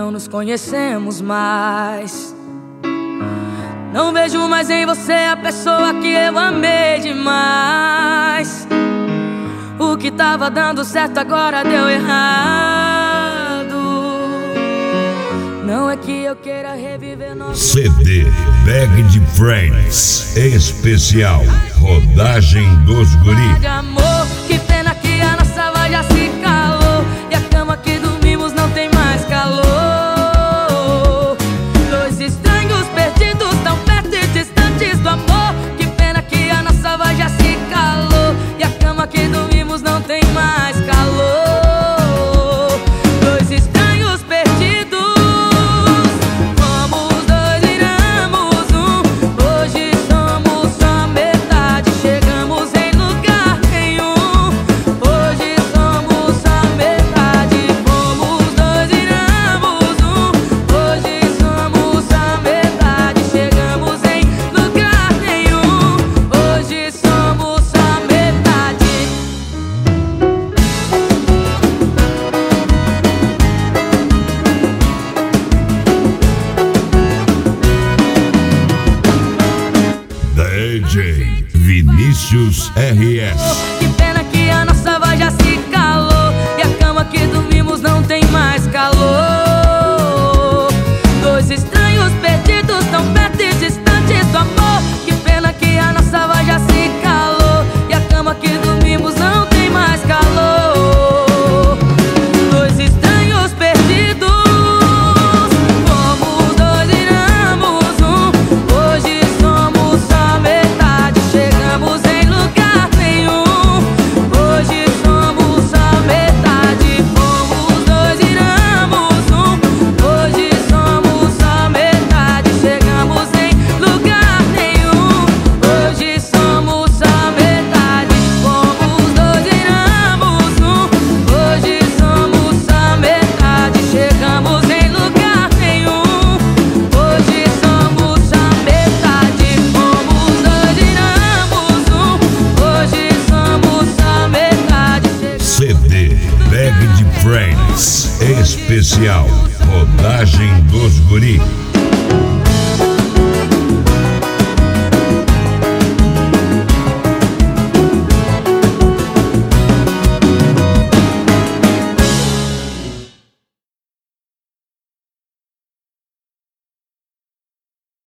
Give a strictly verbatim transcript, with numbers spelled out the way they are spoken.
não nos conhecemos mais. Não vejo mais em você a pessoa que eu amei demais. O que tava dando certo agora deu errado. Não é que eu queira reviver nosso C D Bag de Friends especial Rodagem dos Guri. de amor, que pena que a nossa voz já se calou e a cama que dormimos não tem mais calor. Dois estranhos perdidos tão perto e distantes do amor. Que pena que a nossa voz já se calou e a cama que dormimos não tem mais calor. Dois estranhos perdidos, fomos dois, viramos um. Hoje somos só metade, chegamos em lugar nenhum. Hoje somos só metade, fomos dois, viramos um. Hoje somos só metade, chegamos em lugar nenhum. Hoje somos só metade. D J Vinícius R S. Que pena que a nossa voz já se calou e a cama que dormimos não tem mais calor. Dois estranhos perdidos tão perto e distantes do amor. Que pena que a nossa voz já se calou e a cama que dormimos não tem mais calor. Dois estranhos perdidos, fomos dois, viramos um. Hoje somos só metade, chegamos em lugar nenhum. Hoje somos só metade, fomos dois, viramos um. Hoje somos só metade, chegamos em lugar nenhum. Hoje somos só metade, fomos dois, viramos um. Hoje somos só metade, chegamos em lugar nenhum. Hoje somos só metade, fomos dois, viramos um. Hoje somos só metade, C D Bag de Friends especial Rodagem dos Guri.